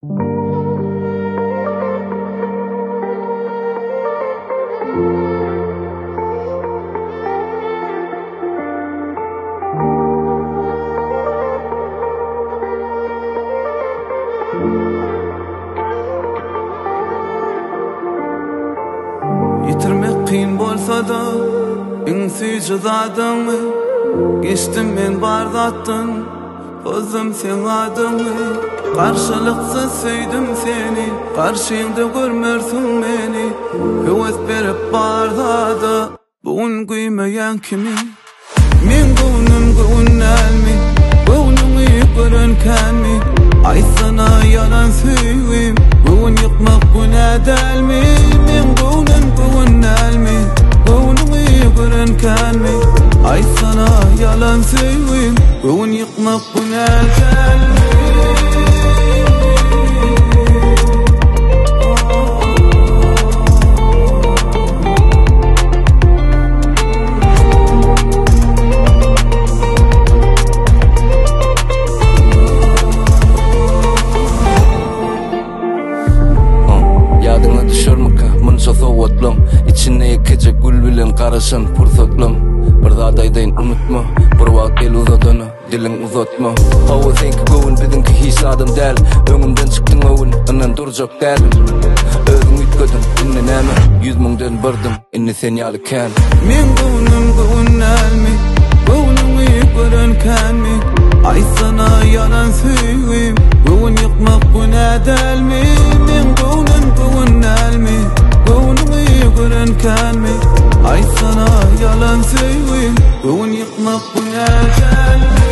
Yitirmek kıyın bolsa da ünsüzü zadımı geçtim men bardattın Özüm sen adımı Karşılıksız söydüm seni Karşında görmürsün beni Hüvez berip bardadı Bugün kıymayan kimi Men gönlüm gönnelmi Gönlümü yıkırın kenmi Ay sana yalan söyleyeyim Bugün yıkmak günedelmi Men gönlüm gönnelmi Gönlümü yıkırın kenmi Ay sana yalan söyleyeyim Bugün yıkmak günedelmi Soğutlum içine yıkacak gül bilen karışın fırsatlam Bir daha daydayn unutma Bir vakt el uzadını dilin uzatma Hava senki gövün bizimki hiç adım del Öngümden çıktın övün anan duracak derim Özün ütködün inne neme 100 mingden birdim inni sen yalıken Men gönlüm gönnelmi Gönlümü yıkırın kenmi Ay sana yalan söyleyeyim Bugün yıkmak günedelmi Men gönlüm gönnelmi Gönlümü yıkırın kenmi Ay sana yalan söyleyeyim Bugün yıkmak günedelmi